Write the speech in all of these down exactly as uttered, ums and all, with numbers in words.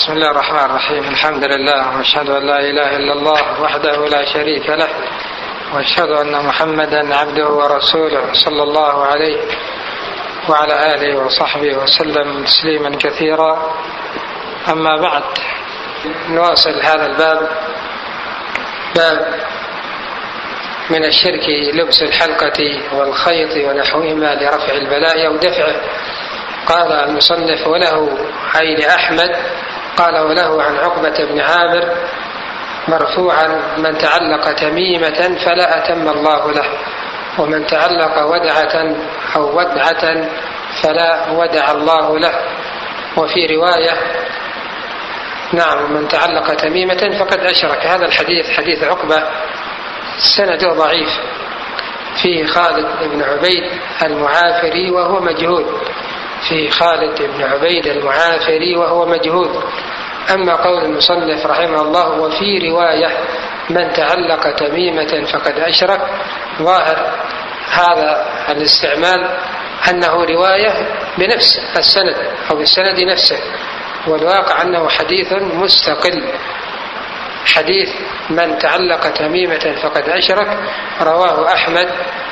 بسم الله الرحمن الرحيم. الحمد لله وأشهد أن لا إله إلا الله وحده لا شريك له، وأشهد أن محمدا عبده ورسوله صلى الله عليه وعلى آله وصحبه وسلم تسليما كثيرا. أما بعد، نواصل هذا الباب، باب من الشرك لبس الحلقة والخيط ونحوهما لرفع البلاء أو دفعه. قال المصنف: وله أي لأحمد، قال وله عن عقبة بن عامر مرفوعا: من تعلق تميمة فلا أتم الله له، ومن تعلق ودعة أو ودعة فلا ودع الله له. وفي رواية: نعم، من تعلق تميمة فقد أشرك. هذا الحديث حديث عقبة سنده ضعيف، فيه خالد بن عبيد المعافري وهو مجهول، فيه خالد بن عبيد المعافري وهو مجهول. أما قول المصنف رحمه الله: وفي رواية من تعلق تميمة فقد أشرك، ظاهر هذا الاستعمال أنه رواية بنفس السند أو بالسند نفسه، والواقع أنه حديث مستقل. حديث من تعلق تميمة فقد أشرك رواه أحمد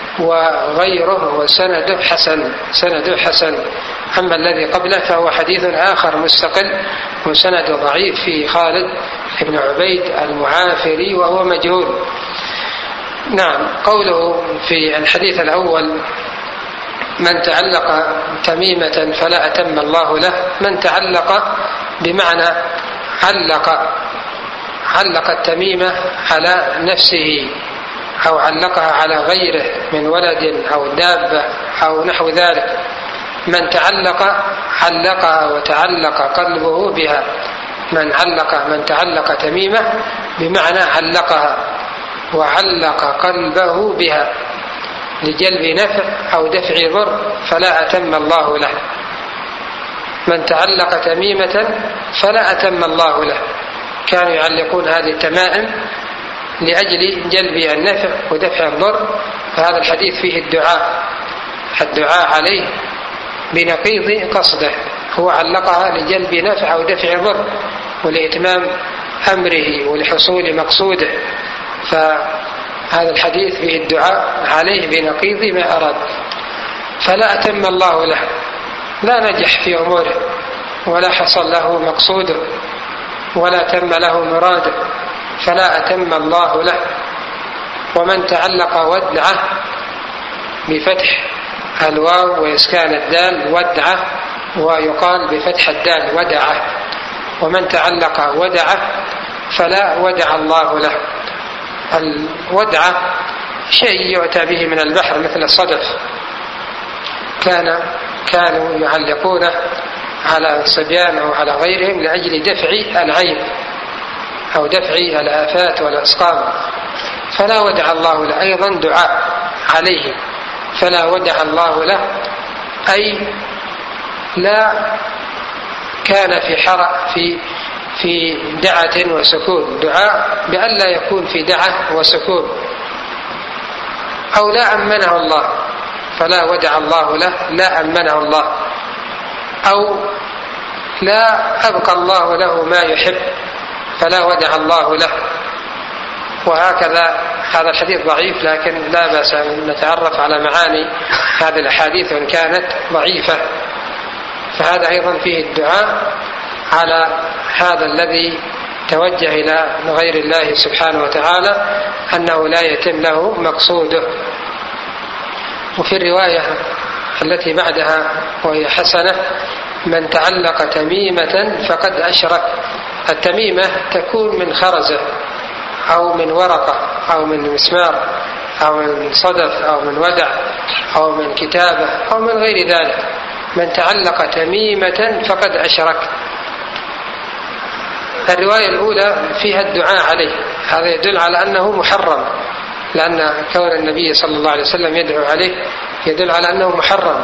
وغيره وسنده حسن، سنده حسن. أما الذي قبله فهو حديث آخر مستقل وسنده ضعيف، في خالد بن عبيد المعافري وهو مجهول. نعم، قوله في الحديث الأول: من تعلق تميمة فلا أتم الله له، من تعلق بمعنى علق علق التميمة على نفسه أو علقها على غيره من ولد أو دابة أو نحو ذلك. من تعلق علقها وتعلق قلبه بها. من علق من تعلق تميمة بمعنى علقها وعلق قلبه بها لجلب نفع أو دفع ضر فلا أتم الله له. من تعلق تميمة فلا أتم الله له. كانوا يعلقون هذه التمائم لأجل جلب النفع ودفع الضر، فهذا الحديث فيه الدعاء الدعاء عليه بنقيض قصده. هو علقها لجلب نفع أو دفع ضر ولإتمام أمره ولحصول مقصوده، فهذا الحديث فيه الدعاء عليه بنقيض ما أراد. فلا أتم الله له، لا نجح في أموره ولا حصل له مقصوده ولا تم له مراده، فلا أتم الله له. ومن تعلق ودعة بفتح الواو وإسكان الدال ودعة، ويقال بفتح الدال ودعة. ومن تعلق ودعة فلا ودع الله له. الودعة شيء يؤتى به من البحر مثل الصدف، كان كانوا يعلقونه على الصبيان أو على غيرهم لأجل دفع العيب أو دفع الآفات والأسقام، فلا ودع الله له. أيضا دعاء عليه، فلا ودع الله له، أي لا كان في حرق في في دعة وسكون. دعاء بأن لا يكون في دعة وسكون. أو لا أمنه الله، فلا ودع الله له، لا أمنه الله. أو لا أبقى الله له ما يحب، فلا ودع الله له. وهكذا. هذا الحديث ضعيف، لكن لا بأس أن نتعرف على معاني هذه الأحاديث وإن كانت ضعيفة. فهذا أيضا فيه الدعاء على هذا الذي توجه إلى غير الله سبحانه وتعالى أنه لا يتم له مقصوده. وفي الرواية التي بعدها وهي حسنة: من تعلق تميمة فقد أشرك. التميمة تكون من خرزة أو من ورقة أو من مسمار أو من صدف أو من ودع أو من كتابة أو من غير ذلك. من تعلق تميمة فقد أشرك. الرواية الأولى فيها الدعاء عليه، هذا يدل على أنه محرم، لأن كون النبي صلى الله عليه وسلم يدعو عليه يدل على أنه محرم.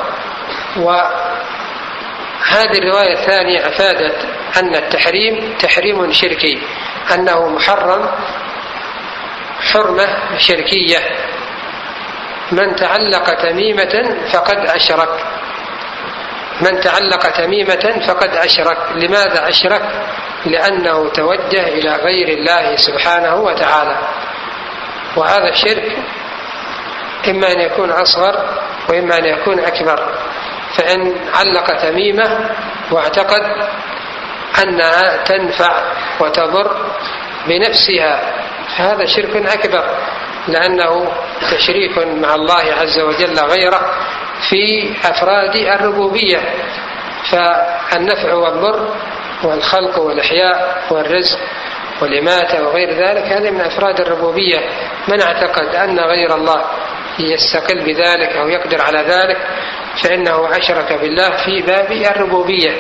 وهذه الرواية الثانية أفادت أن التحريم تحريم شركي، أنه محرم حرمة شركية. من تعلق تميمة فقد أشرك. من تعلق تميمة فقد أشرك. لماذا أشرك؟ لأنه توجه إلى غير الله سبحانه وتعالى. وهذا الشرك إما أن يكون أصغر وإما أن يكون أكبر. فإن علق تميمة واعتقد أنها تنفع وتضر بنفسها فهذا شرك أكبر، لأنه تشريك مع الله عز وجل غيره في أفراد الربوبية. فالنفع والضر والخلق والإحياء والرزق والإماتة وغير ذلك هذه من أفراد الربوبية. من اعتقد أن غير الله يستقل بذلك أو يقدر على ذلك فإنه أشرك بالله في باب الربوبية.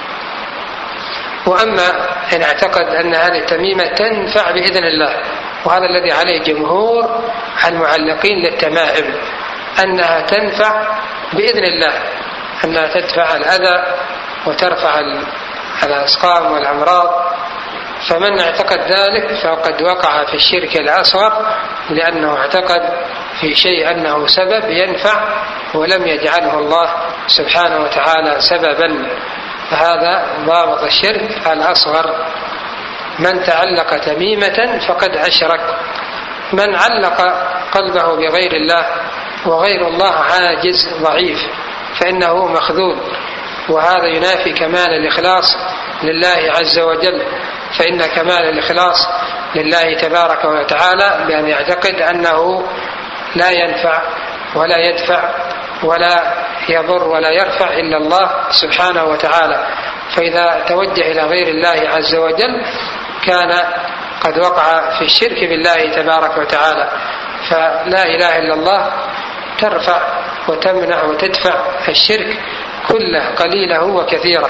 وأما إن اعتقد أن هذه التميمة تنفع بإذن الله، وهذا الذي عليه جمهور المعلقين للتمائم، أنها تنفع بإذن الله، أنها تدفع الأذى وترفع الأسقام والأمراض. فمن اعتقد ذلك فقد وقع في الشرك الأصغر، لأنه اعتقد في شيء أنه سبب ينفع ولم يجعله الله سبحانه وتعالى سببا. فهذا ضابط الشرك الأصغر. من تعلق تميمة فقد أشرك. من علق قلبه بغير الله وغير الله عاجز ضعيف فإنه مخذول، وهذا ينافي كمال الإخلاص لله عز وجل. فإن كمال الإخلاص لله تبارك وتعالى بأن يعتقد أنه لا ينفع ولا يدفع ولا يضر ولا يرفع إلا الله سبحانه وتعالى. فإذا توجه إلى غير الله عز وجل كان قد وقع في الشرك بالله تبارك وتعالى. فلا إله إلا الله ترفع وتمنع وتدفع الشرك كله قليله وكثيره.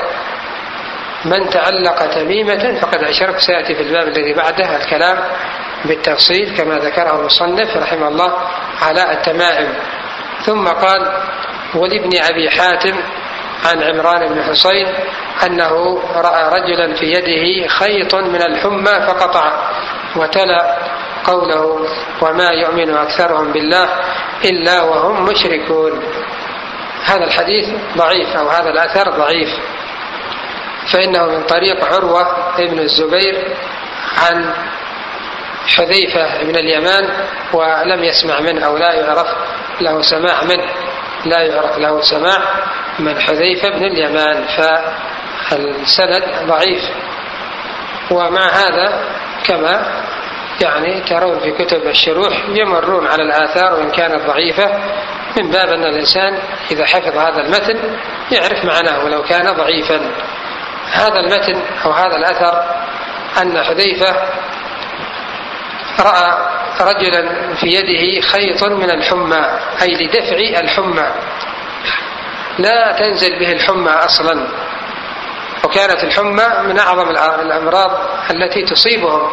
من تعلق تميمة فقد أشرك. سيأتي في الباب الذي بعده الكلام بالتفصيل كما ذكره المصنف رحمه الله على التمائم. ثم قال: ولابن أبي حاتم عن عمران بن حسين أنه رأى رجلا في يده خيط من الحمى فقطع، وتلا قوله: وما يؤمن أكثرهم بالله إلا وهم مشركون. هذا الحديث ضعيف، أو هذا الأثر ضعيف، فإنه من طريق عروة ابن الزبير عن حذيفة بن اليمان، ولم يسمع منه أو لا يعرف له سماع منه، لا يعرف له سماع من حذيفة بن اليمان، فالسند ضعيف. ومع هذا كما يعني ترون في كتب الشروح يمرون على الآثار وإن كانت ضعيفة، من باب أن الإنسان إذا حفظ هذا المتن يعرف معناه ولو كان ضعيفا. هذا المتن أو هذا الأثر أن حذيفة رأى رجلا في يده خيط من الحمى، أي لدفع الحمى، لا تنزل به الحمى أصلا، وكانت الحمى من أعظم الأمراض التي تصيبهم،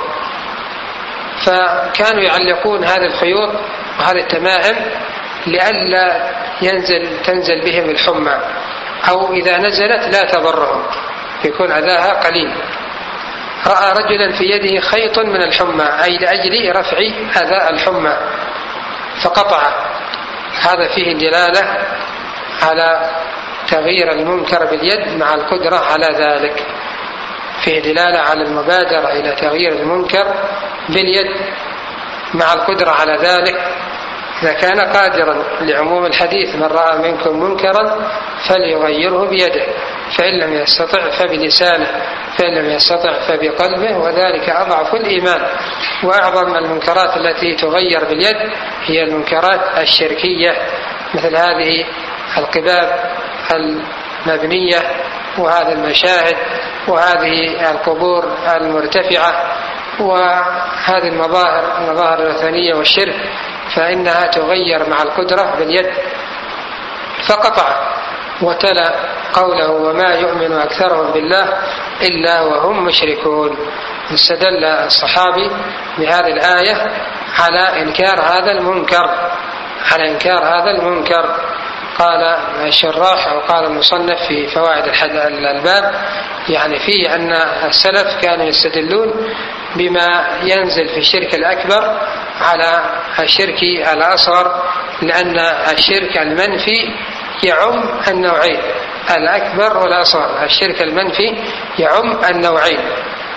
فكانوا يعلقون هذه الخيوط وهذه التمائم لئلا ينزل تنزل بهم الحمى، أو إذا نزلت لا تضرهم، يكون أذاها قليل. رأى رجلا في يده خيط من الحمى، أي لأجل رفع أذى الحمى فقطع. هذا فيه دلالة على تغيير المنكر باليد مع القدرة على ذلك، فيه دلالة على المبادرة إلى تغيير المنكر باليد مع القدرة على ذلك إذا كان قادرا، لعموم الحديث: من رأى منكم منكرا فليغيره بيده، فإن لم يستطع فبلسانه، فإن لم يستطع فبقلبه، وذلك أضعف الإيمان. وأعظم المنكرات التي تغير باليد هي المنكرات الشركية، مثل هذه القباب المبنية وهذه المشاهد وهذه القبور المرتفعة وهذه المظاهر المظاهر الوثنية والشرك، فإنها تغير مع القدرة باليد. فقطع وتلا قوله: وما يؤمن أكثرهم بالله إلا وهم مشركون. استدل الصحابي بهذه الآية على إنكار هذا المنكر على إنكار هذا المنكر قال الشراح أو قال المصنف في فوائد الباب، يعني فيه أن السلف كانوا يستدلون بما ينزل في الشرك الأكبر على الشرك الأصغر، لأن الشرك المنفي يعم النوعين، الأكبر والأصغر. الشرك المنفي يعم النوعين،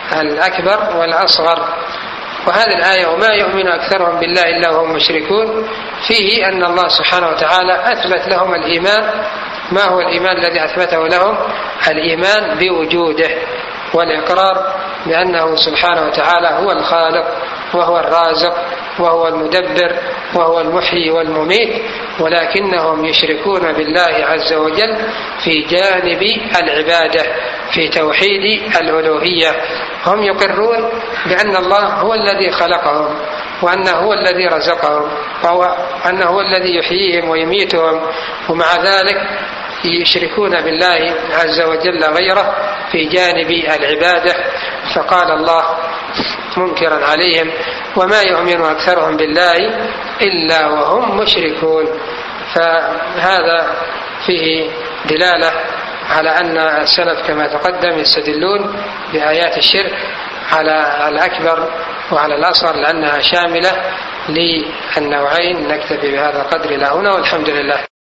الأكبر والأصغر. وهذه الآية وما يؤمن أكثرهم بالله إلا وهم مشركون فيه أن الله سبحانه وتعالى أثبت لهم الإيمان. ما هو الإيمان الذي أثبته لهم؟ الإيمان بوجوده والإقرار بأنه سبحانه وتعالى هو الخالق وهو الرازق وهو المدبر وهو المحيي والمميت، ولكنهم يشركون بالله عز وجل في جانب العبادة في توحيد الألوهية. هم يقرون بأن الله هو الذي خلقهم وأنه هو الذي رزقهم وأنه هو الذي يحييهم ويميتهم، ومع ذلك يشركون بالله عز وجل غيره في جانب العبادة. فقال الله منكرا عليهم وما يؤمن أكثرهم بالله إلا وهم مشركون. فهذا فيه دلالة على أن السلف كما تقدم يستدلون بآيات الشرك على الأكبر وعلى الأصغر لأنها شاملة للنوعين. نكتفي بهذا القدر إلى هنا والحمد لله.